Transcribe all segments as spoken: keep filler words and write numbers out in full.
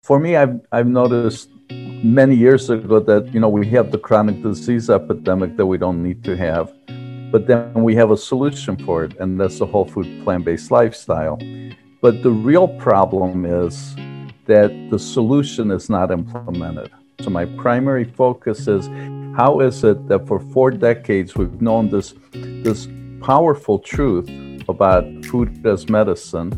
For me, I've, I've noticed many years ago that, you know, we have the chronic disease epidemic that we don't need to have, but then we have a solution for it, and that's the whole food plant-based lifestyle. But the real problem is that the solution is not implemented. So my primary focus is, how is it that for four decades we've known this, this powerful truth about food as medicine,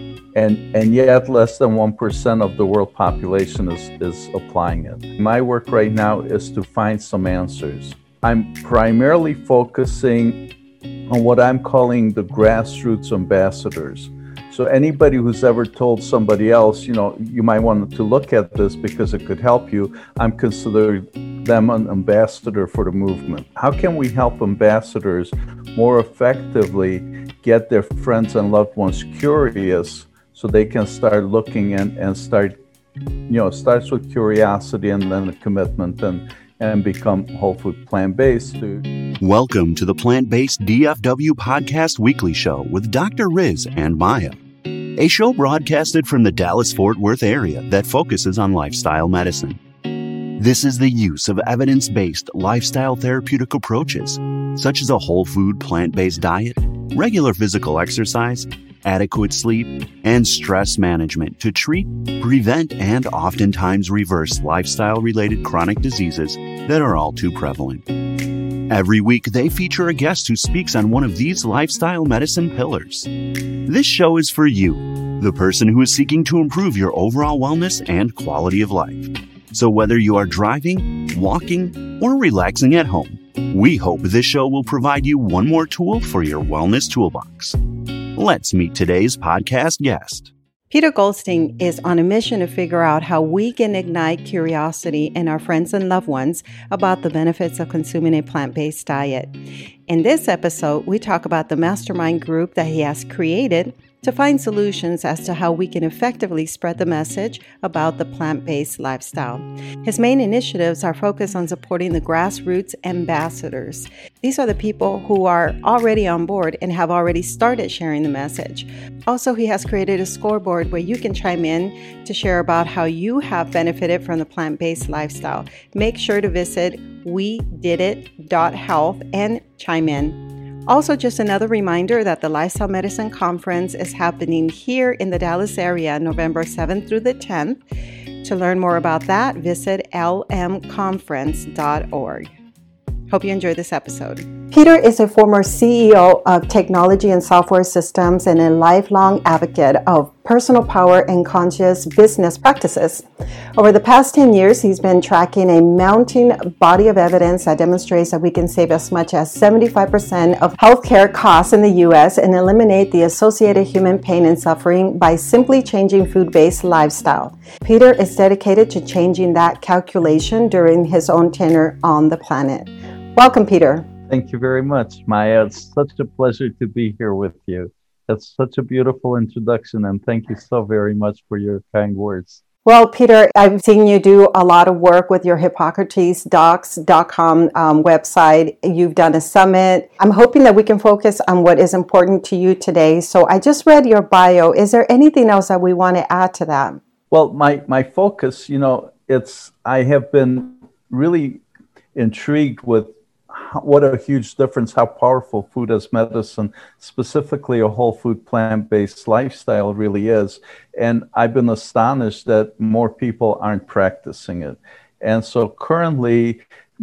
and, and yet less than one percent of the world population is, is applying it. My work right now is to find some answers. I'm primarily focusing on what I'm calling the grassroots ambassadors. So anybody who's ever told somebody else, you know, you might want to look at this because it could help you, I'm considering them an ambassador for the movement. How can we help ambassadors more effectively get their friends and loved ones curious so they can start looking and, and start, you know, it starts with curiosity and then a commitment and, and become whole food plant-based. Welcome to the Plant-Based D F W Podcast Weekly Show with Doctor Riz and Maya, a show broadcasted from the Dallas-Fort Worth area that focuses on lifestyle medicine. This is the use of evidence-based lifestyle therapeutic approaches, such as a whole food plant-based diet, regular physical exercise, adequate sleep, and stress management to treat, prevent, and oftentimes reverse lifestyle-related chronic diseases that are all too prevalent. Every week, they feature a guest who speaks on one of these lifestyle medicine pillars. This show is for you, the person who is seeking to improve your overall wellness and quality of life. So whether you are driving, walking, or relaxing at home, we hope this show will provide you one more tool for your wellness toolbox. Let's meet today's podcast guest. Peter Goldstein is on a mission to figure out how we can ignite curiosity in our friends and loved ones about the benefits of consuming a plant-based diet. In this episode, we talk about the mastermind group that he has created to find solutions as to how we can effectively spread the message about the plant-based lifestyle. His main initiatives are focused on supporting the grassroots ambassadors. These are the people who are already on board and have already started sharing the message. Also, he has created a scoreboard where you can chime in to share about how you have benefited from the plant-based lifestyle. Make sure to visit we did it dot health and chime in. Also, just another reminder that the Lifestyle Medicine Conference is happening here in the Dallas area, November seventh through the tenth. To learn more about that, visit l m conference dot org. Hope you enjoyed this episode. Peter is a former C E O of Technology and Software Systems and a lifelong advocate of personal power and conscious business practices. Over the past ten years, he's been tracking a mounting body of evidence that demonstrates that we can save as much as seventy-five percent of healthcare costs in the U S and eliminate the associated human pain and suffering by simply changing food-based lifestyle. Peter is dedicated to changing that calculation during his own tenure on the planet. Welcome, Peter. Thank you very much, Maya. It's such a pleasure to be here with you. That's such a beautiful introduction, and thank you so very much for your kind words. Well, Peter, I've seen you do a lot of work with your Hippocrates Docs dot com um, website. You've done a summit. I'm hoping that we can focus on what is important to you today. So I just read your bio. Is there anything else that we want to add to that? Well, my, my focus, you know, it's I have been really intrigued with what a huge difference, how powerful food as medicine, specifically a whole food plant-based lifestyle really is. And I've been astonished that more people aren't practicing it. And so currently,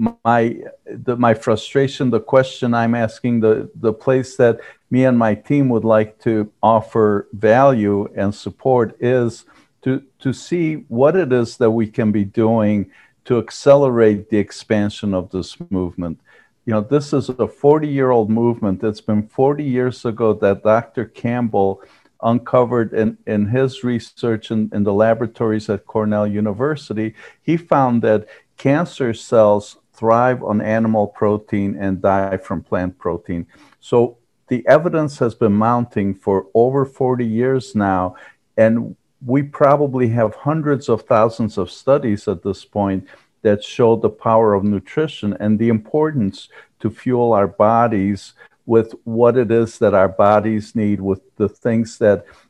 my the, my frustration, the question I'm asking, the, the place that me and my team would like to offer value and support is to, to see what it is that we can be doing to accelerate the expansion of this movement. You know, this is a forty-year-old movement. It's been forty years ago that Doctor Campbell uncovered in, in his research in, in the laboratories at Cornell University. He found that cancer cells thrive on animal protein and die from plant protein. So the evidence has been mounting for over forty years now, and we probably have hundreds of thousands of studies at this point that show the power of nutrition and the importance to fuel our bodies with what it is that our bodies need, with the things that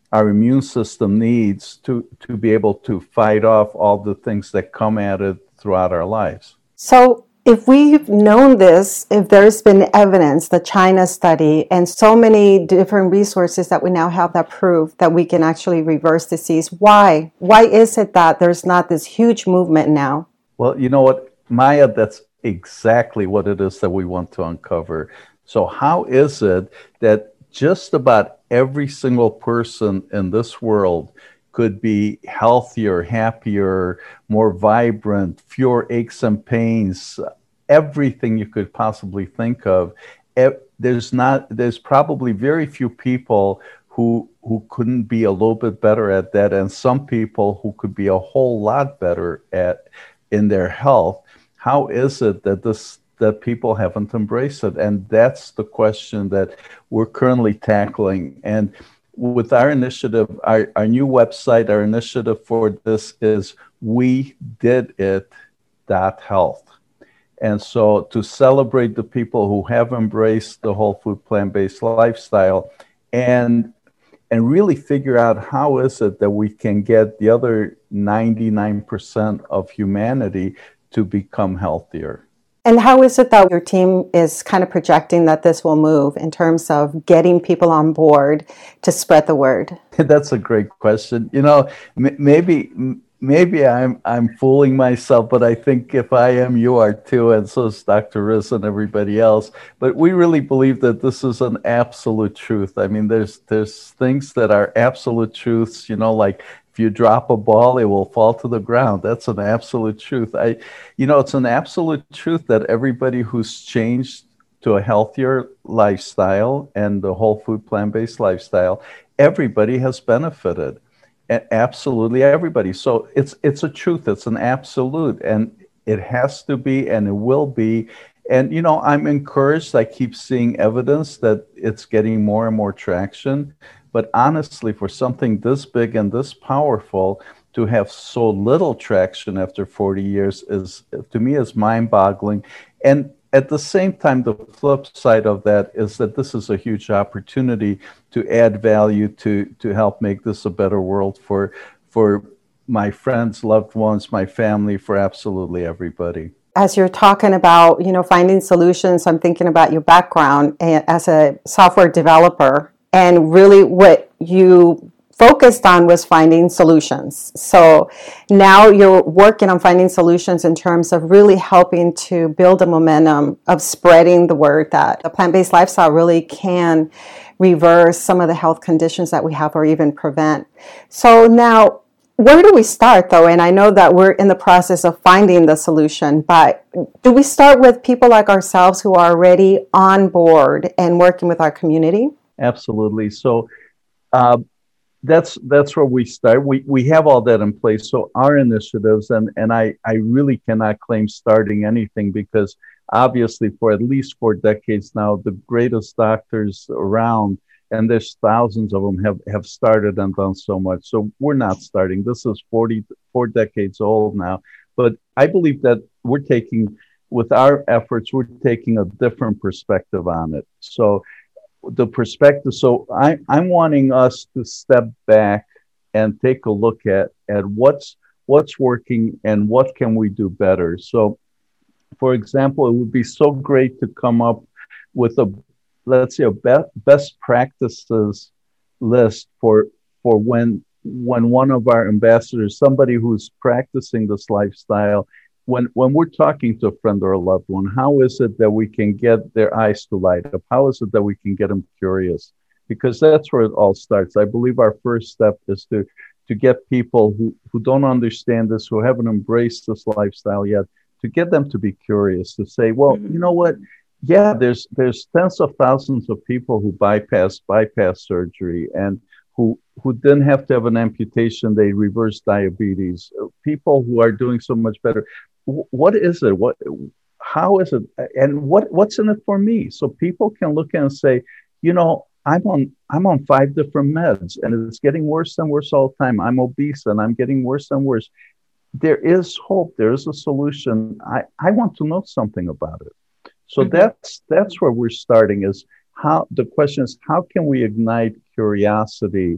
our immune system needs to, to be able to fight off all the things that come at it throughout our lives. So if we've known this, if there's been evidence, the China study, and so many different resources that we now have that prove that we can actually reverse disease, why? Why is it that there's not this huge movement now? Well, you know what, Maya, that's exactly what it is that we want to uncover. So how is it that just about every single person in this world could be healthier, happier, more vibrant, fewer aches and pains, everything you could possibly think of? There's not, there's probably very few people who who couldn't be a little bit better at that, and some people who could be a whole lot better at in their health. How is it that this that people haven't embraced it? And that's the question that we're currently tackling. And with our initiative, our, our new website, our initiative for this is we did it dot health. And so to celebrate the people who have embraced the whole food plant-based lifestyle and and really figure out how is it that we can get the other ninety-nine percent of humanity to become healthier. And how is it that your team is kind of projecting that this will move in terms of getting people on board to spread the word? That's a great question. You know, m- maybe maybe I'm I'm fooling myself, but I think if I am, you are too, and so is Doctor Riz and everybody else. But we really believe that this is an absolute truth. I mean, there's there's things that are absolute truths, you know, like if you drop a ball, it will fall to the ground. That's an absolute truth. I, you know, it's an absolute truth that everybody who's changed to a healthier lifestyle and the whole food plant-based lifestyle, everybody has benefited. Absolutely everybody. So it's it's a truth. It's an absolute, and it has to be, and it will be. And you know, I'm encouraged. I keep seeing evidence that it's getting more and more traction. But honestly, for something this big and this powerful to have so little traction after forty years is, to me, is mind-boggling. And at the same time, the flip side of that is that this is a huge opportunity to add value to to help make this a better world for for my friends, loved ones, my family, for absolutely everybody. As you're talking about, you know, finding solutions, I'm thinking about your background as a software developer, and really what you focused on was finding solutions. So now you're working on finding solutions in terms of really helping to build a momentum of spreading the word that a plant-based lifestyle really can reverse some of the health conditions that we have or even prevent. So now, where do we start though? And I know that we're in the process of finding the solution, but do we start with people like ourselves who are already on board and working with our community? Absolutely. So, uh, That's that's where we start. We we have all that in place. So our initiatives, and, and I, I really cannot claim starting anything, because obviously for at least four decades now, the greatest doctors around, and there's thousands of them, have, have started and done so much. So we're not starting. This is forty, four decades old now. But I believe that we're taking, with our efforts, we're taking a different perspective on it. So the perspective. So I, I'm wanting us to step back and take a look at, at what's what's working and what can we do better. So, for example, it would be so great to come up with a, let's say, a be- best practices list for for when when one of our ambassadors, somebody who's practicing this lifestyle, When when we're talking to a friend or a loved one, how is it that we can get their eyes to light up? How is it that we can get them curious? Because that's where it all starts. I believe our first step is to to get people who, who don't understand this, who haven't embraced this lifestyle yet, to get them to be curious, to say, well, mm-hmm. you know what? Yeah, there's there's tens of thousands of people who bypass bypass surgery, and who who didn't have to have an amputation. They reversed diabetes. People who are doing so much better. What is it? What? How is it? And what? What's in it for me? So people can look and say, you know, I'm on I'm on five different meds, and it's getting worse and worse all the time. I'm obese, and I'm getting worse and worse. There is hope. There is a solution. I, I want to know something about it. So mm-hmm. that's that's where we're starting. Is how the question is, how can we ignite curiosity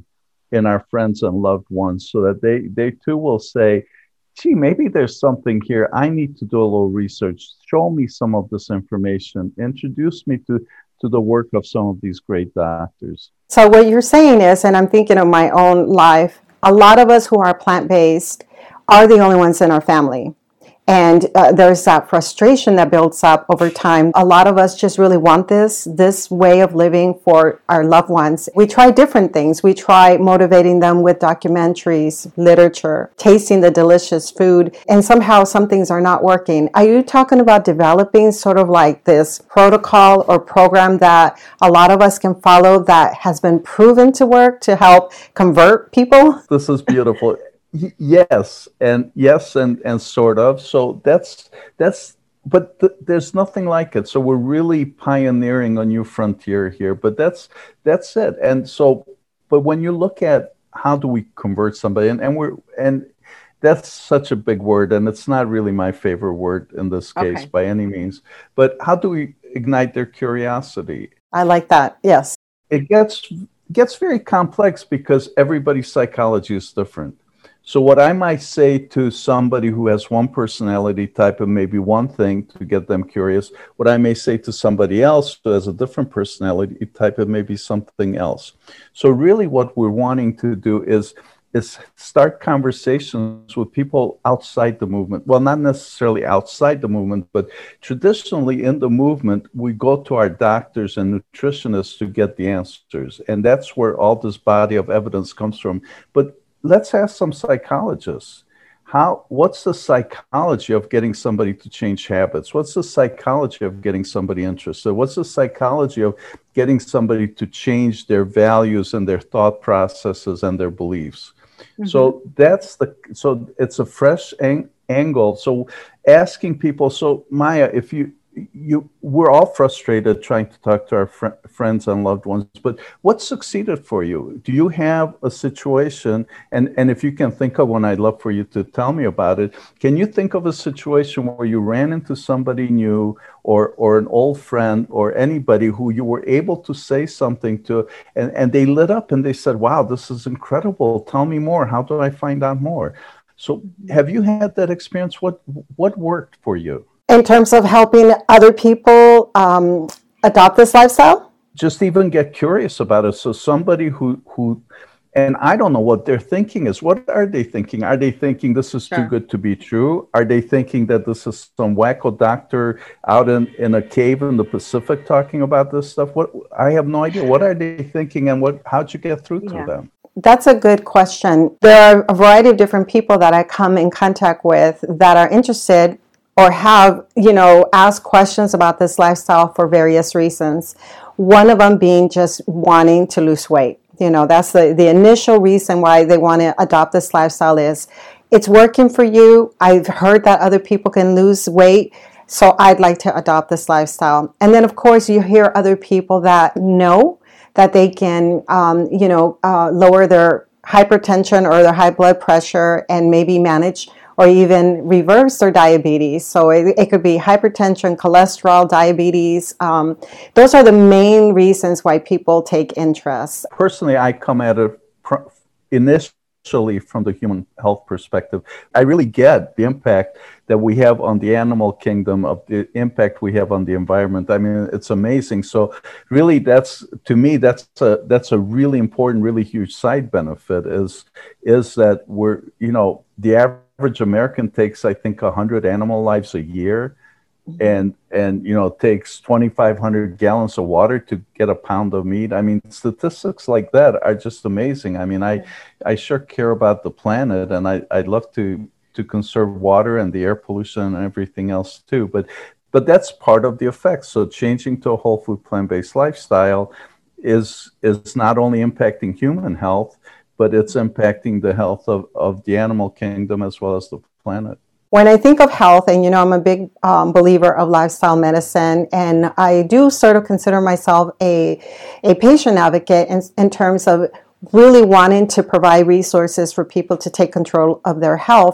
in our friends and loved ones so that they, they too will say, gee, maybe there's something here. I need to do a little research. Show me some of this information. Introduce me to, to the work of some of these great doctors. So what you're saying is, and I'm thinking of my own life, a lot of us who are plant-based are the only ones in our family. And uh, there's that frustration that builds up over time. A lot of us just really want this, this way of living for our loved ones. We try different things. We try motivating them with documentaries, literature, tasting the delicious food, and somehow some things are not working. Are you talking about developing sort of like this protocol or program that a lot of us can follow that has been proven to work to help convert people? This is beautiful. Yes, and yes, and, and sort of. So that's, that's, but th- there's nothing like it. So we're really pioneering a new frontier here, but that's, that's it. And so, but when you look at how do we convert somebody, and, and we're, and that's such a big word, and it's not really my favorite word in this case okay. by any means, but how do we ignite their curiosity? I like that. Yes. It gets, gets very complex because everybody's psychology is different. So what I might say to somebody who has one personality type and maybe one thing to get them curious, what I may say to somebody else who has a different personality type and maybe something else. So really what we're wanting to do is, is start conversations with people outside the movement. Well, not necessarily outside the movement, but traditionally in the movement, we go to our doctors and nutritionists to get the answers. And that's where all this body of evidence comes from. But let's ask some psychologists. How, what's the psychology of getting somebody to change habits? What's the psychology of getting somebody interested? What's the psychology of getting somebody to change their values and their thought processes and their beliefs? Mm-hmm. So that's the, so it's a fresh ang- angle. So asking people, so Maya, if you, you, we're all frustrated trying to talk to our fr- friends and loved ones, but what succeeded for you? Do you have a situation, and, and if you can think of one, I'd love for you to tell me about it. Can you think of a situation where you ran into somebody new or, or an old friend or anybody who you were able to say something to, and, and they lit up and they said, wow, this is incredible. Tell me more. How do I find out more? So have you had that experience? What, what worked for you? In terms of helping other people um, adopt this lifestyle? Just even get curious about it. So somebody who, who, and I don't know what their thinking is. What are they thinking? Are they thinking this is sure. too good to be true? Are they thinking that this is some wacko doctor out in, in a cave in the Pacific talking about this stuff? What, I have no idea. What are they thinking, and what, how'd you get through yeah. to them? That's a good question. There are a variety of different people that I come in contact with that are interested or have, you know, asked questions about this lifestyle for various reasons. One of them being just wanting to lose weight. You know, that's the, the initial reason why they want to adopt this lifestyle is it's working for you. I've heard that other people can lose weight, so I'd like to adopt this lifestyle. And then, of course, you hear other people that know that they can, um, you know, uh, lower their hypertension or their high blood pressure and maybe manage or even reverse their diabetes. So it, it could be hypertension, cholesterol, diabetes. Um, those are the main reasons why people take interest. Personally, I come at it pr- initially from the human health perspective. I really get the impact that we have on the animal kingdom, of the impact we have on the environment. I mean, it's amazing. So really, that's, to me, that's a, that's a really important, really huge side benefit is, is that we're, you know, the average average American takes, I think, one hundred animal lives a year, mm-hmm. and, and, you know, takes twenty-five hundred gallons of water to get a pound of meat. I mean, statistics like that are just amazing. I mean, I, I sure care about the planet, and I, I'd love to, to conserve water and the air pollution and everything else too. But, but that's part of the effect. So changing to a whole food plant-based lifestyle is, is not only impacting human health, but it's impacting the health of, of the animal kingdom as well as the planet. When I think of health, and you know, I'm a big um, believer of lifestyle medicine, and I do sort of consider myself a, a patient advocate in, in terms of really wanting to provide resources for people to take control of their health.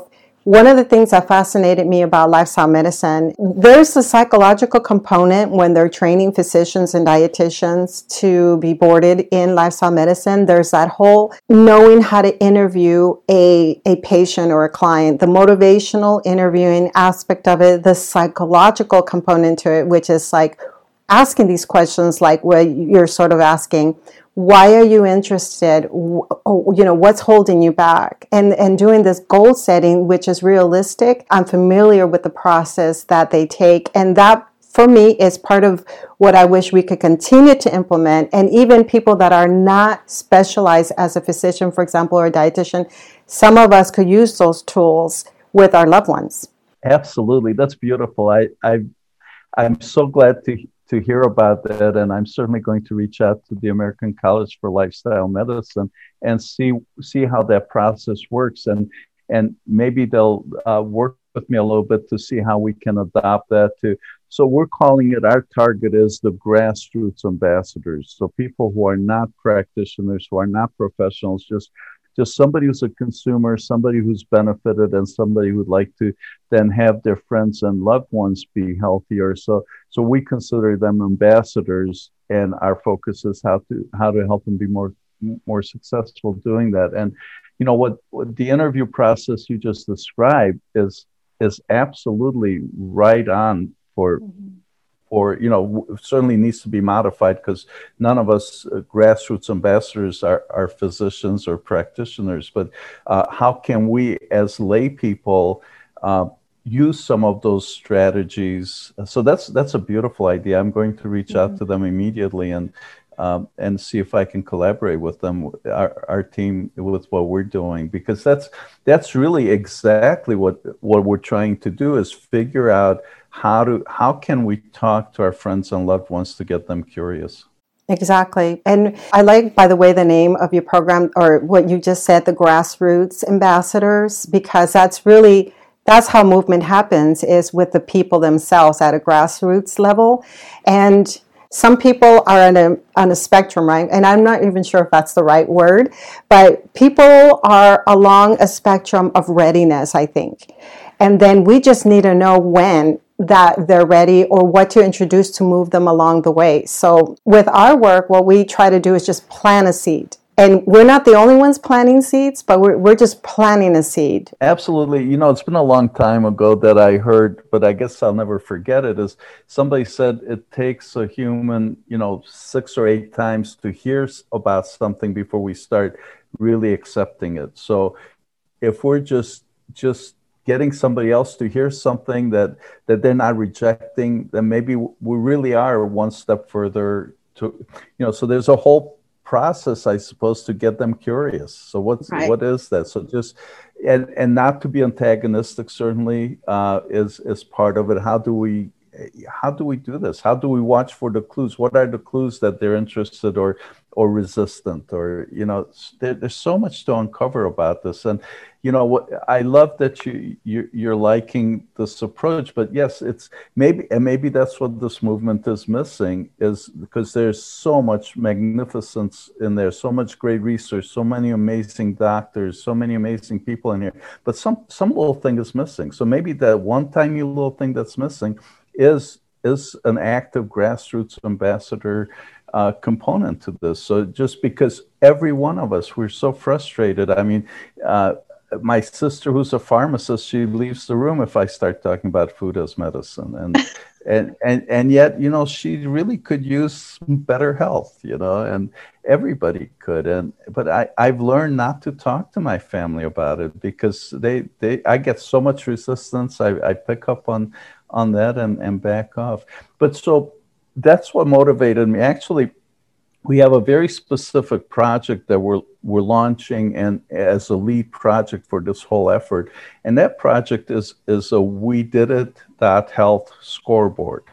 one of the things that fascinated me about lifestyle medicine, there's a psychological component when they're training physicians and dietitians to be boarded in lifestyle medicine. There's that whole knowing how to interview a, a patient or a client, the motivational interviewing aspect of it, the psychological component to it, which is like asking these questions like where you're sort of asking, why are you interested? You know, what's holding you back? And and doing this goal setting, which is realistic. I'm familiar with the process that they take. And that, for me, is part of what I wish we could continue to implement. And even people that are not specialized as a physician, for example, or a dietitian, some of us could use those tools with our loved ones. Absolutely. That's beautiful. I, I, I'm so glad to to hear about that, and I'm certainly going to reach out to the American College for Lifestyle Medicine and see see how that process works, and and maybe they'll uh, work with me a little bit to see how we can adopt that too. So we're calling it, our target is the grassroots ambassadors, so people who are not practitioners, who are not professionals, just just somebody who's a consumer, somebody who's benefited, and somebody who'd like to then have their friends and loved ones be healthier. So, so we consider them ambassadors, and our focus is how to how to help them be more more successful doing that. And you know what, what the interview process you just described is is absolutely right on for. Mm-hmm. Or, you know, certainly needs to be modified because none of us uh, grassroots ambassadors are, are physicians or practitioners. But uh, how can we as lay people uh, use some of those strategies? So that's that's a beautiful idea. I'm going to reach mm-hmm. out to them immediately and um, and see if I can collaborate with them, our, our team, with what we're doing, because that's that's really exactly what what we're trying to do, is figure out How do how can we talk to our friends and loved ones to get them curious? Exactly. And I like, by the way, the name of your program, or what you just said, the grassroots ambassadors, because that's really, that's how movement happens, is with the people themselves at a grassroots level. And some people are on a on a spectrum, right? And I'm not even sure if that's the right word, but people are along a spectrum of readiness, I think. And then we just need to know when that they're ready or what to introduce to move them along the way. So with our work, what we try to do is just plant a seed. And we're not the only ones planting seeds, but we're we're just planting a seed. Absolutely. You know, it's been a long time ago that I heard, but I guess I'll never forget it, is somebody said it takes a human, you know, six or eight times to hear about something before we start really accepting it. So if we're just just getting somebody else to hear something that, that they're not rejecting, then maybe we really are one step further to, you know, so there's a whole process, I suppose, to get them curious. So what's, right. what is that? So just, and, and not to be antagonistic certainly uh, is, is part of it. How do we, how do we do this? How do we watch for the clues? What are the clues that they're interested or, or resistant, or, you know, there, there's so much to uncover about this. And, you know, what I love that you, you you're liking this approach, but yes, it's maybe, and maybe that's what this movement is missing, is because there's so much magnificence in there, so much great research, so many amazing doctors, so many amazing people in here, but some, some little thing is missing. So maybe that one tiny little thing that's missing is, is an active grassroots ambassador Uh, component to this. So just because every one of us, we're so frustrated. I mean, uh, my sister, who's a pharmacist, she leaves the room if I start talking about food as medicine. And and and and yet, you know, she really could use better health, you know, and everybody could. And but I, I've learned not to talk to my family about it, because they, they I get so much resistance. I, I pick up on on that and, and back off. But so that's what motivated me. Actually, we have a very specific project that we're we're launching, and as a lead project for this whole effort. And that project is is a We Did It dot health scoreboard.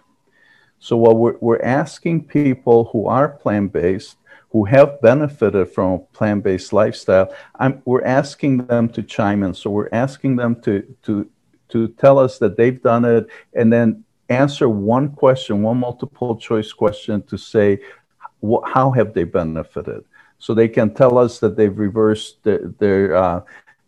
So what we're we're asking people who are plant-based, who have benefited from a plant-based lifestyle, I'm, we're asking them to chime in. So we're asking them to to to tell us that they've done it, and then answer one question, one multiple choice question, to say, wh- how have they benefited? So they can tell us that they've reversed their their, uh,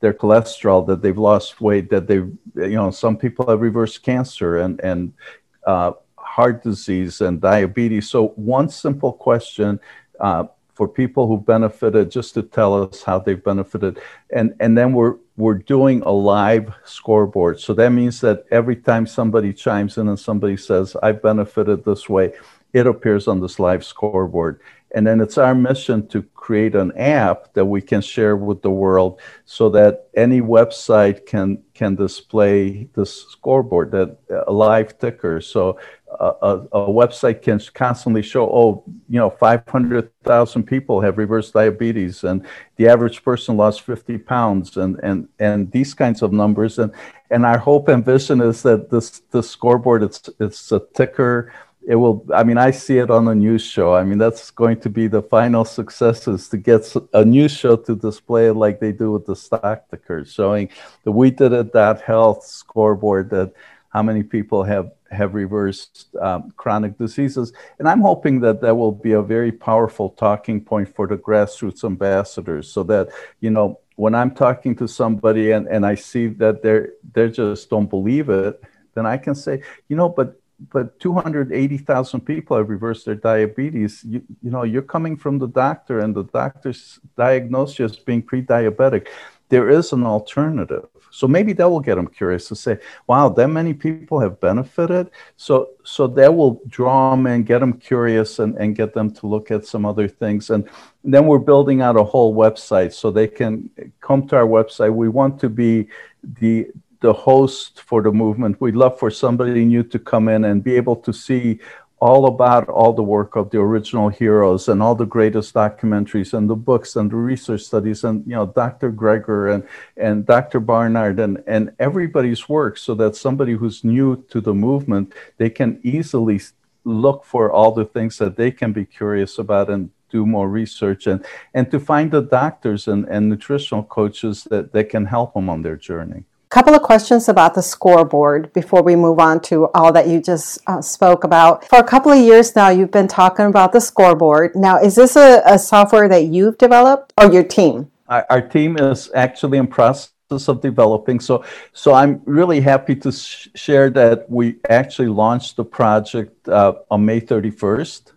their cholesterol, that they've lost weight, that they've, you know, some people have reversed cancer and, and uh, heart disease and diabetes. So one simple question uh, for people who benefited, just to tell us how they've benefited. And, and then we're, we're doing a live scoreboard. So that means that every time somebody chimes in and somebody says, I benefited this way, it appears on this live scoreboard. And then it's our mission to create an app that we can share with the world so that any website can can display this scoreboard, that a live ticker. So a, a, a website can constantly show, oh, you know, five hundred thousand people have reverse diabetes, and the average person lost fifty pounds, and and and these kinds of numbers. And and our hope and vision is that this this scoreboard, it's it's a ticker. It will, I mean, I see it on a news show. I mean, that's going to be the final success, is to get a news show to display it like they do with the stock tickers, showing the We Did It dot health scoreboard, that how many people have, have reversed um, chronic diseases. And I'm hoping that that will be a very powerful talking point for the grassroots ambassadors, so that, you know, when I'm talking to somebody and, and I see that they're, they just don't believe it, then I can say, you know, but but two hundred eighty thousand people have reversed their diabetes. You, you know, you're coming from the doctor, and the doctor's diagnosed you as being pre-diabetic. There is an alternative. So maybe that will get them curious to say, wow, that many people have benefited. So so that will draw them and get them curious, and, and get them to look at some other things. And then we're building out a whole website so they can come to our website. We want to be the the host for the movement. We'd love for somebody new to come in and be able to see all about all the work of the original heroes and all the greatest documentaries and the books and the research studies, and, you know, Doctor Greger and, and Doctor Barnard and, and everybody's work, so that somebody who's new to the movement, they can easily look for all the things that they can be curious about and do more research, and, and to find the doctors and, and nutritional coaches that, that can help them on their journey. Couple of questions about the scoreboard before we move on to all that you just uh, spoke about. For a couple of years now, you've been talking about the scoreboard. Now, is this a, a software that you've developed, or your team? Our, our team is actually in process of developing. So, so I'm really happy to sh- share that we actually launched the project uh, on May thirty-first.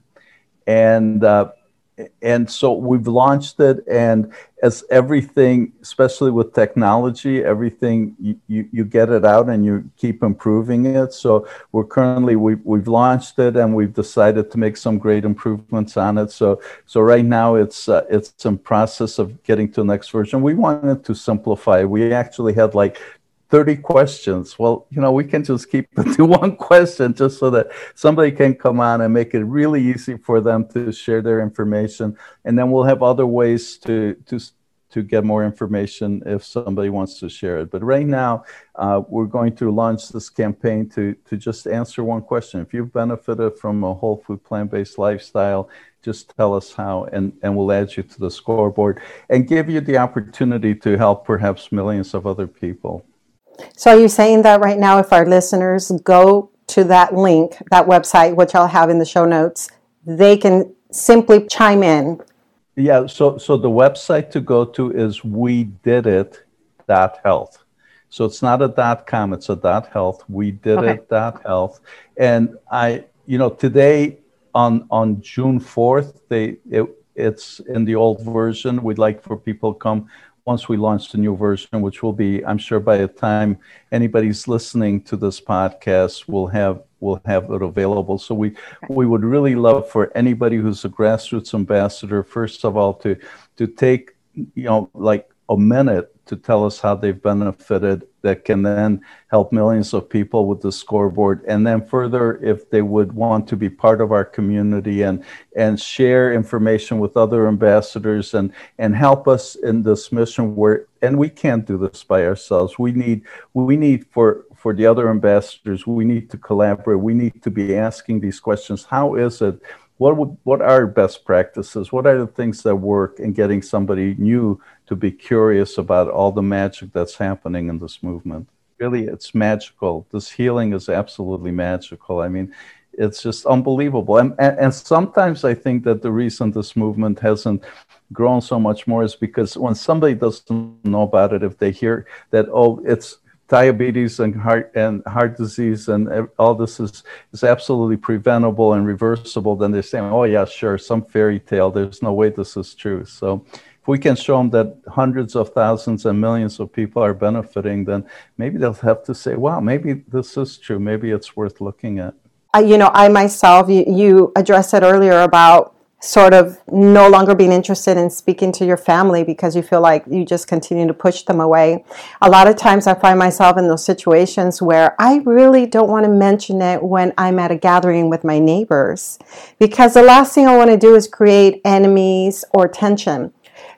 And uh, And so we've launched it, and as everything, especially with technology, everything, you, you, you get it out and you keep improving it. So we're currently, we, we've launched it, and we've decided to make some great improvements on it. So so right now it's uh, it's in process of getting to the next version. We wanted to simplify. We actually had like thirty questions. Well, you know, we can just keep it to one question, just so that somebody can come on and make it really easy for them to share their information. And then we'll have other ways to to to get more information if somebody wants to share it. But right now, uh, we're going to launch this campaign to to just answer one question. If you've benefited from a whole food, plant-based lifestyle, just tell us how, and, and we'll add you to the scoreboard and give you the opportunity to help perhaps millions of other people. So are you saying that right now, if our listeners go to that link, that website, which I'll have in the show notes, they can simply chime in? Yeah, so so the website to go to is we did it dot health. So it's not a dot com, it's a dot health, we did it dot health. And I, you know, today on on June fourth, they it, it's in the old version. We'd like for people to come once we launch the new version, which will be, I'm sure by the time anybody's listening to this podcast, we'll have we'll have it available. So we we would really love for anybody who's a grassroots ambassador, first of all, to to take, you know, like a minute to tell us how they've benefited, that can then help millions of people with the scoreboard. And then further, if they would want to be part of our community and and share information with other ambassadors and and help us in this mission, where, and we can't do this by ourselves. We need we need for for the other ambassadors, we need to collaborate. We need to be asking these questions. How is it? What would, what are best practices? What are the things that work in getting somebody new to be curious about all the magic that's happening in this movement? Really, it's magical. This healing is absolutely magical. I mean, it's just unbelievable. And, and and sometimes I think that the reason this movement hasn't grown so much more is because when somebody doesn't know about it, if they hear that, oh, it's diabetes and heart and heart disease and all this is is absolutely preventable and reversible, then they're saying, oh yeah, sure, some fairy tale. There's no way this is true. So if we can show them that hundreds of thousands and millions of people are benefiting, then maybe they'll have to say, wow, maybe this is true. Maybe it's worth looking at. Uh, you know, I myself, you, you addressed it earlier about sort of no longer being interested in speaking to your family because you feel like you just continue to push them away. A lot of times I find myself in those situations where I really don't want to mention it when I'm at a gathering with my neighbors, because the last thing I want to do is create enemies or tension.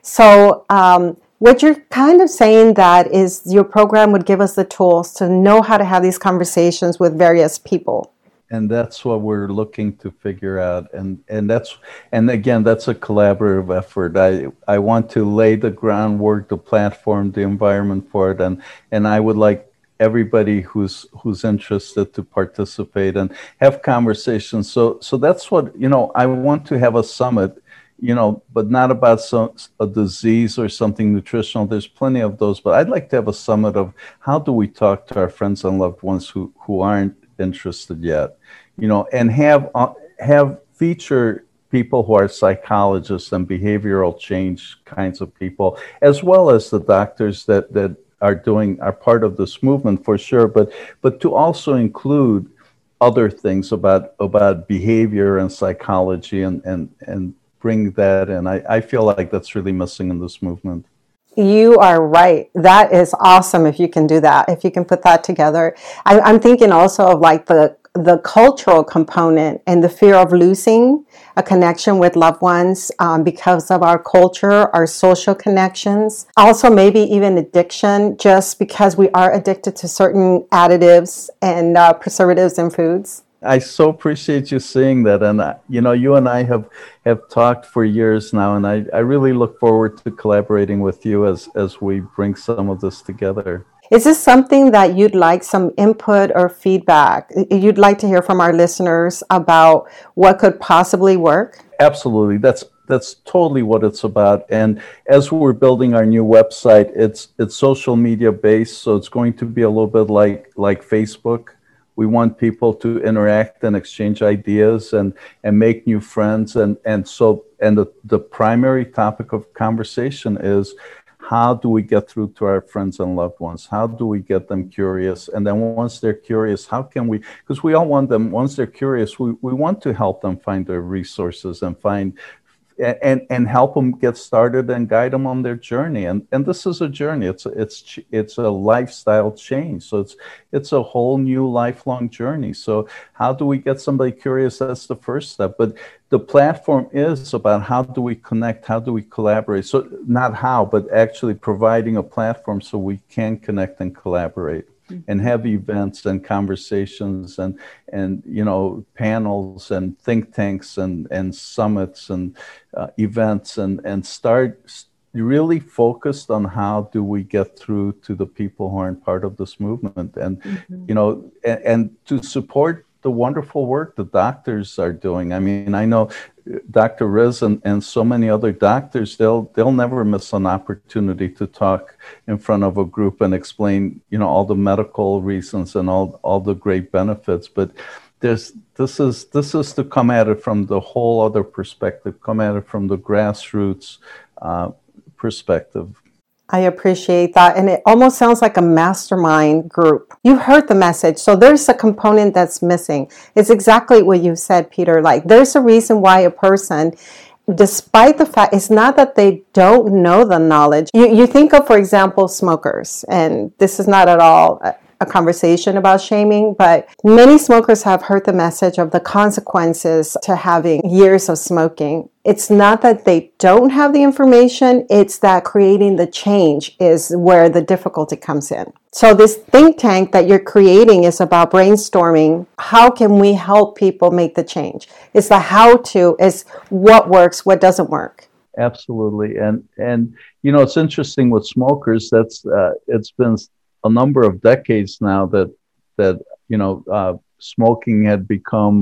So um, what you're kind of saying that is your program would give us the tools to know how to have these conversations with various people. And that's what we're looking to figure out. And and that's and again, that's a collaborative effort. I, I want to lay the groundwork, the platform, the environment for it. And and I would like everybody who's who's interested to participate and have conversations. So so that's what, you know, I want to have a summit, you know, but not about some a disease or something nutritional. There's plenty of those, but I'd like to have a summit of how do we talk to our friends and loved ones who, who aren't interested yet, you know, and have uh, have feature people who are psychologists and behavioral change kinds of people, as well as the doctors that that are doing are part of this movement for sure, but but to also include other things about about behavior and psychology and and and bring that in. I, I feel like that's really missing in this movement. You are right. That is awesome if you can do that, if you can put that together. I, I'm thinking also of like the the cultural component and the fear of losing a connection with loved ones um, because of our culture, our social connections. Also, maybe even addiction, just because we are addicted to certain additives and uh, preservatives in foods. I so appreciate you saying that. And, uh, you know, you and I have, have talked for years now, and I, I really look forward to collaborating with you as, as we bring some of this together. Is this something that you'd like some input or feedback? You'd like to hear from our listeners about what could possibly work? Absolutely. That's that's totally what it's about. And as we're building our new website, it's it's social media based, so it's going to be a little bit like like Facebook. We want people to interact and exchange ideas and, and make new friends. And, and so and the, the primary topic of conversation is, how do we get through to our friends and loved ones? How do we get them curious? And then once they're curious, how can we, because we all want them, once they're curious, we, we want to help them find their resources and find, and, and help them get started and guide them on their journey. And, and this is a journey. It's a, it's, it's a lifestyle change. So it's, it's a whole new lifelong journey. So how do we get somebody curious? That's the first step. But the platform is about how do we connect? How do we collaborate? So not how, but actually providing a platform so we can connect and collaborate. And have events and conversations and, and you know, panels and think tanks and, and summits and uh, events and, and start really focused on how do we get through to the people who aren't part of this movement. And, mm-hmm. you know, and, and to support the wonderful work the doctors are doing. I mean, I know Doctor Riz and, and so many other doctors, they'll they'll never miss an opportunity to talk in front of a group and explain, you know, all the medical reasons and all, all the great benefits. But there's this is this is to come at it from the whole other perspective, come at it from the grassroots uh, perspective. I appreciate that. And it almost sounds like a mastermind group. You heard the message. So there's a component that's missing. It's exactly what you said, Peter. Like there's a reason why a person, despite the fact, it's not that they don't know the knowledge. You, you think of, for example, smokers, and this is not at all a, a conversation about shaming, but many smokers have heard the message of the consequences to having years of smoking. It's not that they don't have the information, it's that creating the change is where the difficulty comes in. So this think tank that you're creating is about brainstorming, how can we help people make the change? It's the how to, is what works, what doesn't work. Absolutely. And, and you know, it's interesting with smokers, that's uh, it's been a number of decades now that, that you know, uh, smoking had become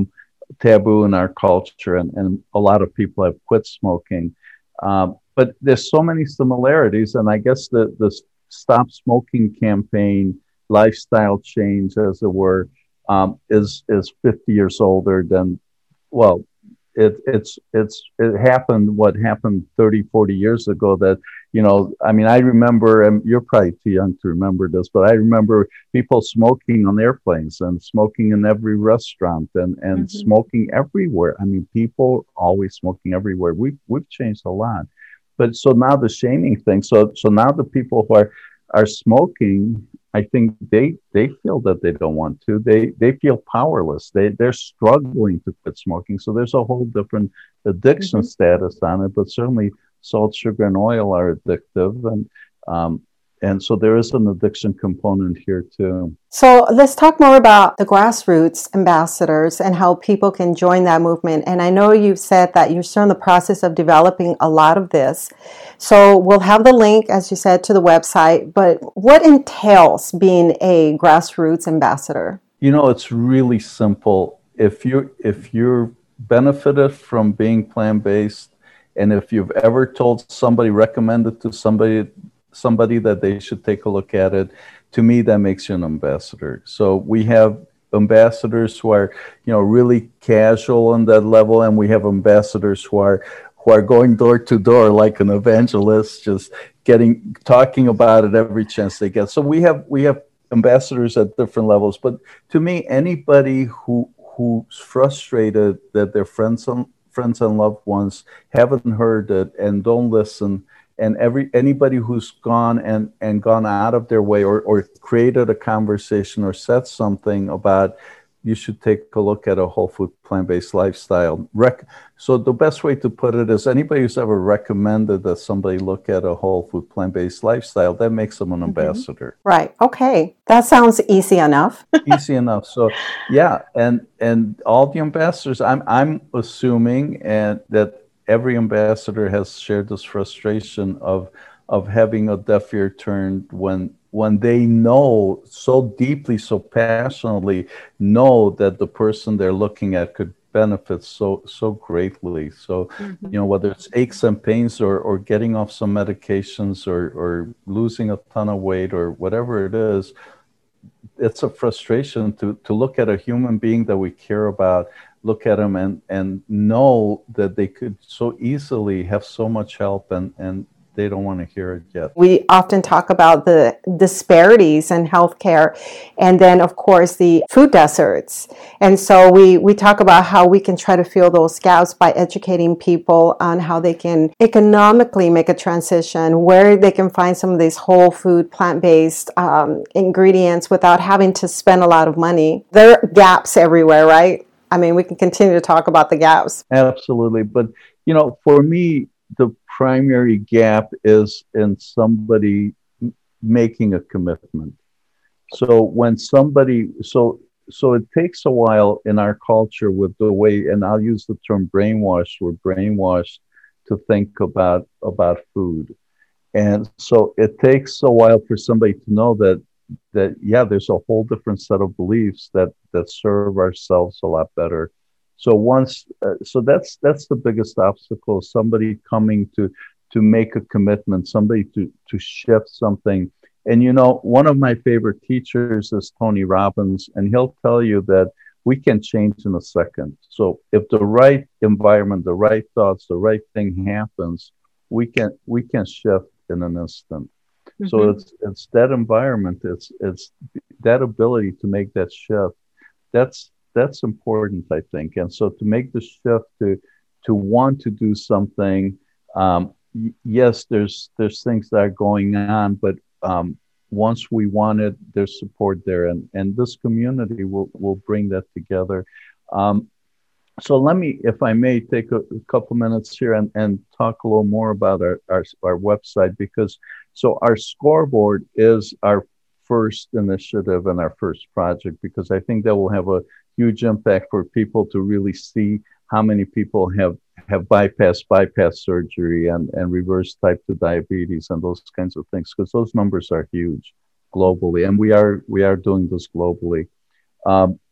taboo in our culture, and, and a lot of people have quit smoking. Um, but there's so many similarities, and I guess the, the Stop Smoking campaign, lifestyle change, as it were, um, is is fifty years older than, well, it, it's it's it happened, what happened thirty, forty years ago, that, you know, I mean, I remember, and you're probably too young to remember this, but I remember people smoking on airplanes and smoking in every restaurant, and, and mm-hmm. smoking everywhere. I mean, people always smoking everywhere. We've, we've changed a lot. But so now the shaming thing, so so now the people who are, are smoking, I think they they feel that they don't want to. They they feel powerless. They they're struggling to quit smoking. So there's a whole different addiction mm-hmm. status on it. But certainly salt, sugar, and oil are addictive, and um, and so there is an addiction component here too. So let's talk more about the grassroots ambassadors and how people can join that movement. And I know you've said that you're still in the process of developing a lot of this. So we'll have the link, as you said, to the website. But what entails being a grassroots ambassador? You know, it's really simple. If you if you're benefited from being plant-based, and if you've ever told somebody, recommended to somebody, somebody that they should take a look at it, to me, that makes you an ambassador. So we have ambassadors who are, you know, really casual on that level, and we have ambassadors who are who are going door to door like an evangelist, just getting talking about it every chance they get. So we have we have ambassadors at different levels. But to me, anybody who who's frustrated that their friends and friends and loved ones haven't heard it and don't listen, and every anybody who's gone and, and gone out of their way, or, or created a conversation or said something about, you should take a look at a whole food plant-based lifestyle. Rec- so the best way to put it is, anybody who's ever recommended that somebody look at a whole food plant-based lifestyle, that makes them an mm-hmm. ambassador. Right. Okay. That sounds easy enough. Easy enough. So yeah, and and all the ambassadors, I'm I'm assuming and that every ambassador has shared this frustration of of having a deaf ear turned when when they know so deeply, so passionately know that the person they're looking at could benefit so so greatly. So, mm-hmm. you know, whether it's aches and pains, or or getting off some medications, or or losing a ton of weight, or whatever it is, it's a frustration to to look at a human being that we care about, look at them and, and know that they could so easily have so much help, and, and they don't want to hear it yet. We often talk about the disparities in healthcare, and then, of course, the food deserts. And so we, we talk about how we can try to fill those gaps by educating people on how they can economically make a transition, where they can find some of these whole food, plant-based um, ingredients without having to spend a lot of money. There are gaps everywhere, right? I mean, we can continue to talk about the gaps. Absolutely. But, you know, for me, the primary gap is in somebody making a commitment. So when somebody, so so it takes a while in our culture with the way, and I'll use the term brainwashed, we're brainwashed to think about, about food. And so it takes a while for somebody to know that that, yeah, there's a whole different set of beliefs that, that serve ourselves a lot better. So once, uh, so that's, that's the biggest obstacle, somebody coming to, to make a commitment, somebody to, to shift something. And, you know, one of my favorite teachers is Tony Robbins, and he'll tell you that we can change in a second. So if the right environment, the right thoughts, the right thing happens, we can, we can shift in an instant. Mm-hmm. So it's it's that environment, it's it's that ability to make that shift. That's that's important, I think. And so to make the shift, to to want to do something, um, y- yes, there's there's things that are going on, but um, once we want it, there's support there, and and this community will will bring that together. Um, So let me, if I may, take a, a couple minutes here and, and talk a little more about our, our, our website, because so our scoreboard is our first initiative and our first project, because I think that will have a huge impact for people to really see how many people have, have bypassed bypass surgery and, and reverse type two diabetes and those kinds of things, because those numbers are huge globally. And we are we are doing this globally. Um,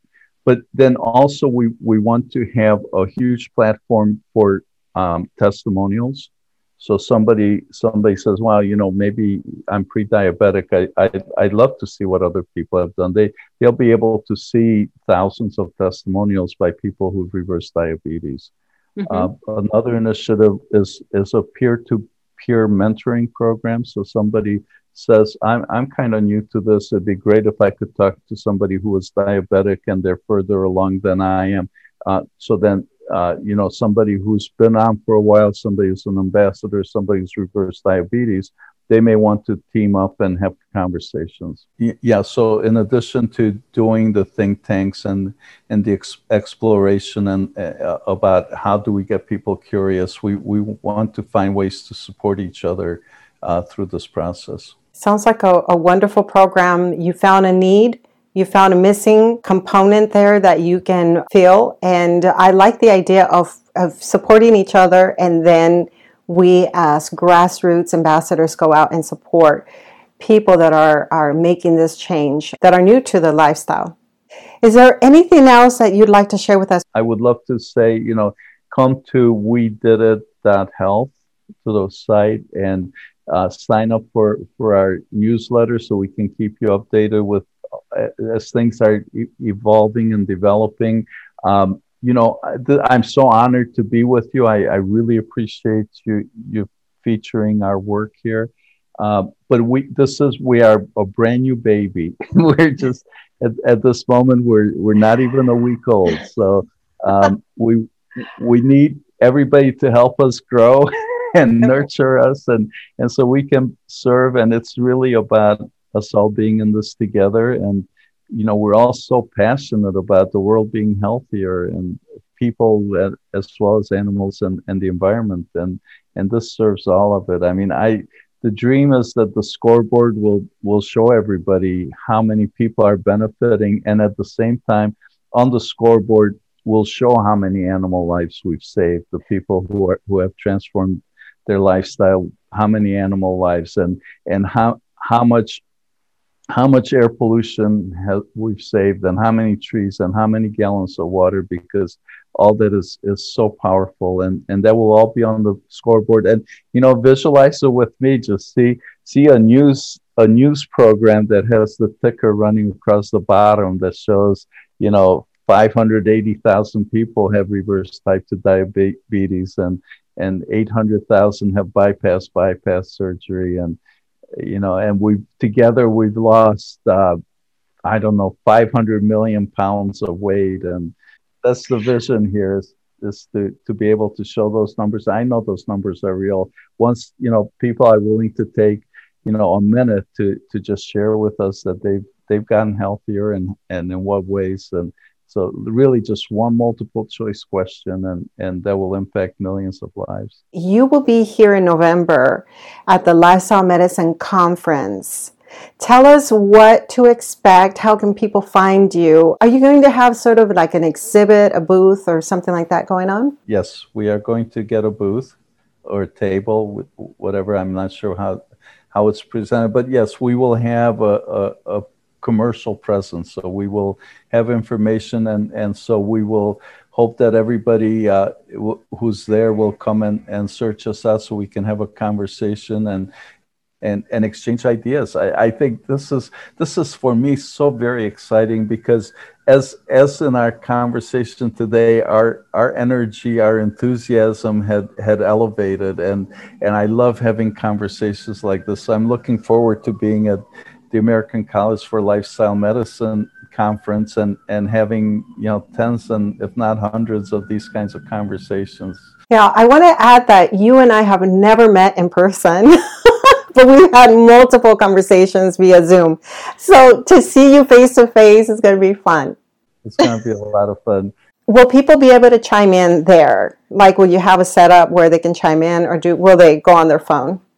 but then also we, we want to have a huge platform for um, testimonials. So somebody somebody says, "Wow, you know, maybe I'm pre-diabetic. I, I I'd love to see what other people have done." They they'll be able to see thousands of testimonials by people who've reversed diabetes. Mm-hmm. Uh, another initiative is is a peer-to-peer mentoring program. So somebody says, "I'm I'm kind of new to this. It'd be great if I could talk to somebody who is diabetic and they're further along than I am." Uh, so then. Uh, you know, somebody who's been on for a while, somebody who's an ambassador, somebody who's reversed diabetes, they may want to team up and have conversations. Yeah, so in addition to doing the think tanks and, and the ex- exploration and uh, about how do we get people curious, we, we want to find ways to support each other uh, through this process. Sounds like a, a wonderful program. You found a need. You found a missing component there that you can fill. And I like the idea of, of supporting each other. And then we as grassroots ambassadors go out and support people that are, are making this change, that are new to the lifestyle. Is there anything else that you'd like to share with us? I would love to say, you know, come to we did it dot health to the site and uh, sign up for, for our newsletter so we can keep you updated with as things are e- evolving and developing. Um, you know, th- I'm so honored to be with you. I, I really appreciate you you featuring our work here. Uh, but we this is we are a brand new baby. We're just at, at this moment we're we're not even a week old. So um, we we need everybody to help us grow and nurture us, and and so we can serve. And it's really about us all being in this together. And, you know, we're all so passionate about the world being healthier and people as well as animals and, and the environment. And, and this serves all of it. I mean, I, the dream is that the scoreboard will, will show everybody how many people are benefiting. And at the same time, on the scoreboard, will show how many animal lives we've saved, the people who are, who have transformed their lifestyle, how many animal lives and, and how, how much how much air pollution have we've saved and how many trees and how many gallons of water, because all that is, is so powerful. And, and that will all be on the scoreboard. And, you know, visualize it with me, just see, see a news, a news program that has the ticker running across the bottom that shows, you know, five hundred eighty thousand people have reversed type two diabetes and, and eight hundred thousand have bypass bypass surgery. And, you know, and we together we've lost, uh, I don't know, five hundred million pounds of weight. And that's the vision here is, is to, to be able to show those numbers. I know those numbers are real. Once, you know, people are willing to take, you know, a minute to, to just share with us that they've, they've gotten healthier and, and in what ways. And so really just one multiple choice question, and, and that will impact millions of lives. You will be here in November at the Lifestyle Medicine Conference. Tell us what to expect. How can people find you? Are you going to have sort of like an exhibit, a booth or something like that going on? Yes, we are going to get a booth or a table, with whatever. I'm not sure how, how it's presented, but yes, we will have a, a, a commercial presence. So we will have information, and, and so we will hope that everybody uh, w- who's there will come and, and search us out so we can have a conversation and and, and exchange ideas. I, I think this is this is for me so very exciting, because as as in our conversation today, our our energy, our enthusiasm had had elevated, and and I love having conversations like this. I'm looking forward to being at the American College for Lifestyle Medicine conference and and having, you know, tens and if not hundreds of these kinds of conversations. Yeah, I want to add that you and I have never met in person. But we've had multiple conversations via Zoom. So to see you face to face is going to be fun. It's going to be a lot of fun. Will people be able to chime in there? Like, will you have a setup where they can chime in, or do will they go on their phone?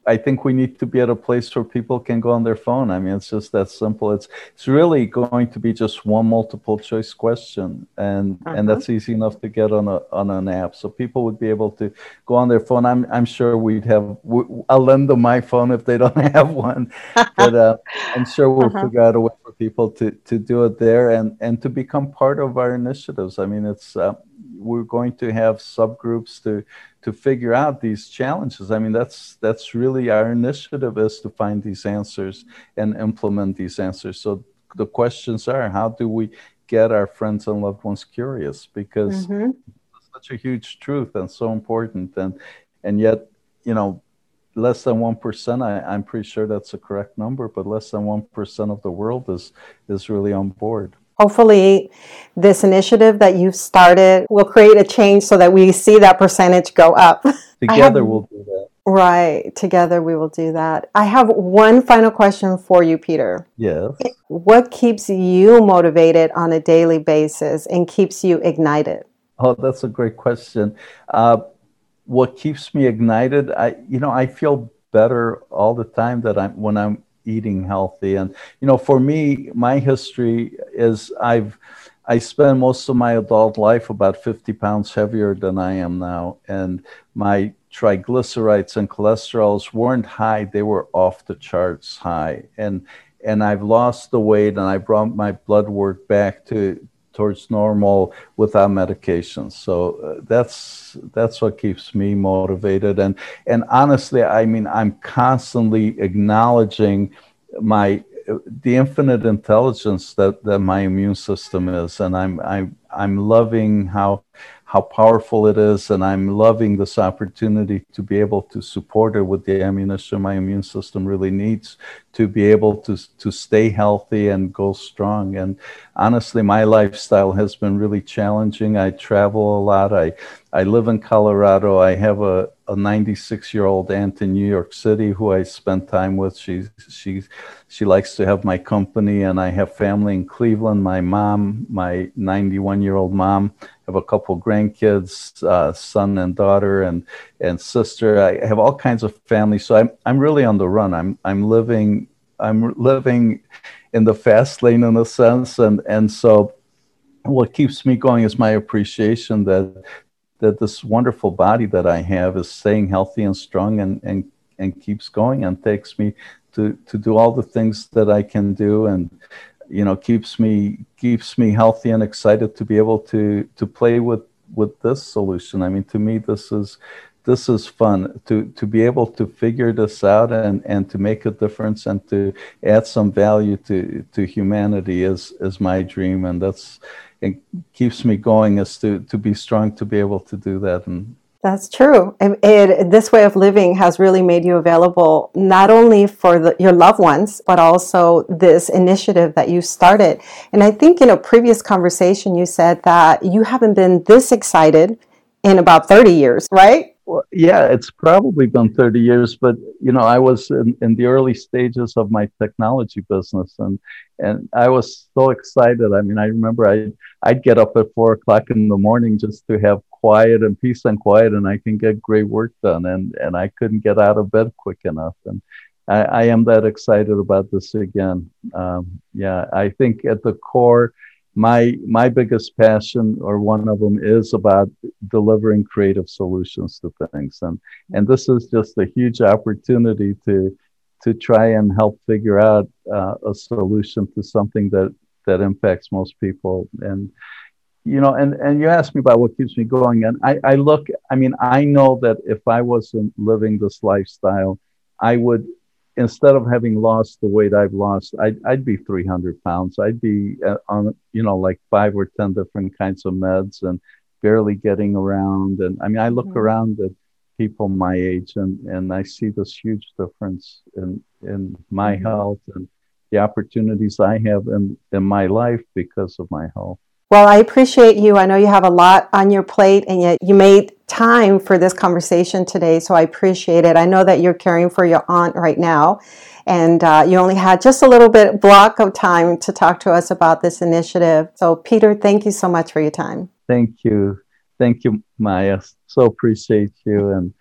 I think we need to be at a place where people can go on their phone. I mean, it's just that simple. It's it's really going to be just one multiple choice question, and uh-huh. and that's easy enough to get on a on an app. So people would be able to go on their phone. I'm I'm sure we'd have. I'll lend them my phone if they don't have one, but uh, I'm sure we'll uh-huh. figure out a way for people to to do it there and and to become part of our initiatives. I mean, it's uh, we're going to have subgroups to. to figure out these challenges. I mean, that's that's really our initiative, is to find these answers and implement these answers. So the questions are, how do we get our friends and loved ones curious? Because mm-hmm. it's such a huge truth and so important. And and yet, you know, less than one percent, I, I'm pretty sure that's a correct number, but less than one percent of the world is is really on board. Hopefully, this initiative that you've started will create a change so that we see that percentage go up. Together, have, we'll do that. Right. Together, we will do that. I have one final question for you, Peter. Yes. What keeps you motivated on a daily basis and keeps you ignited? Oh, that's a great question. Uh, what keeps me ignited? I, you know, I feel better all the time that I'm when I'm eating healthy. And, you know, for me, my history is I've, I spent most of my adult life about fifty pounds heavier than I am now. And my triglycerides and cholesterols weren't high. They were off the charts high. And, and I've lost the weight and I brought my blood work back to towards normal without medications. So uh, that's that's what keeps me motivated. And and honestly, I mean, I'm constantly acknowledging my the infinite intelligence that, that my immune system is, and I'm I'm I'm loving how how powerful it is, and I'm loving this opportunity to be able to support it with the ammunition my immune system really needs to be able to to stay healthy and go strong. And honestly, my lifestyle has been really challenging. I travel a lot. I I live in Colorado. I have a a ninety-six-year-old aunt in New York City who I spend time with. She she she likes to have my company, and I have family in Cleveland. My mom, my ninety-one-year-old mom, have a couple grandkids, uh, son and daughter, and and sister. I have all kinds of family, so I'm I'm really on the run. I'm I'm living I'm living in the fast lane in a sense, and and so what keeps me going is my appreciation that that this wonderful body that I have is staying healthy and strong, and and and keeps going and takes me to to do all the things that I can do, and you know keeps me keeps me healthy and excited to be able to to play with with this solution. I mean, to me, this is this is fun to to be able to figure this out and and to make a difference and to add some value to to humanity is is my dream, and that's it keeps me going, is to to be strong to be able to do that. And that's true. And it, this way of living has really made you available not only for the, your loved ones, but also this initiative that you started. And I think in a previous conversation, you said that you haven't been this excited in about thirty years, right? Well, yeah, it's probably been thirty years, but, you know, I was in, in the early stages of my technology business, and and I was so excited. I mean, I remember I, I'd get up at four o'clock in the morning just to have quiet and peace and quiet, and I can get great work done, and, and I couldn't get out of bed quick enough. And I, I am that excited about this again. Um, yeah, I think at the core, My my biggest passion, or one of them, is about delivering creative solutions to things, and and this is just a huge opportunity to to try and help figure out uh, a solution to something that that impacts most people. And you know, and and you asked me about what keeps me going, and I I look, I mean, I know that if I wasn't living this lifestyle, I would, instead of having lost the weight I've lost, I'd, I'd be three hundred pounds. I'd be uh, on, you know, like five or ten different kinds of meds and barely getting around. And I mean, I look mm-hmm. around at people my age, and, and I see this huge difference in, in my mm-hmm. health and the opportunities I have in, in my life because of my health. Well, I appreciate you. I know you have a lot on your plate, and yet you made time for this conversation today, so I appreciate it. I know that you're caring for your aunt right now, and uh, you only had just a little bit block of time to talk to us about this initiative. So, Peter, thank you so much for your time. Thank you. Thank you, Maya. So appreciate you. And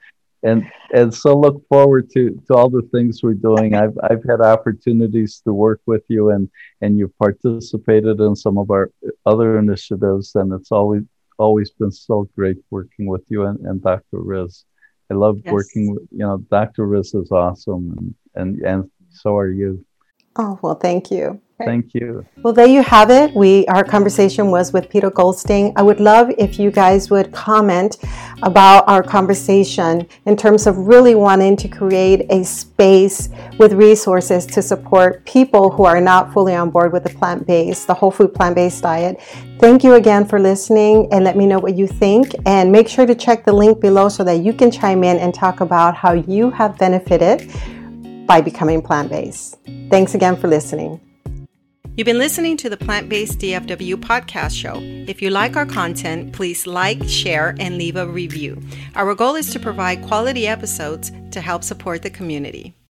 and and so look forward to, to all the things we're doing. I've I've had opportunities to work with you, and and you've participated in some of our other initiatives, and it's always always been so great working with you and, and Doctor Riz. I love yes. working with, you know, Doctor Riz is awesome, and, and, and so are you. Oh, well, thank you. Thank you. Well, there you have it. We our conversation was with Peter Goldstein. I would love if you guys would comment about our conversation in terms of really wanting to create a space with resources to support people who are not fully on board with the plant-based, the whole food plant-based diet. Thank you again for listening, and let me know what you think. And make sure to check the link below so that you can chime in and talk about how you have benefited by becoming plant-based. Thanks again for listening. You've been listening to the Plant-Based D F W podcast show. If you like our content, please like, share, and leave a review. Our goal is to provide quality episodes to help support the community.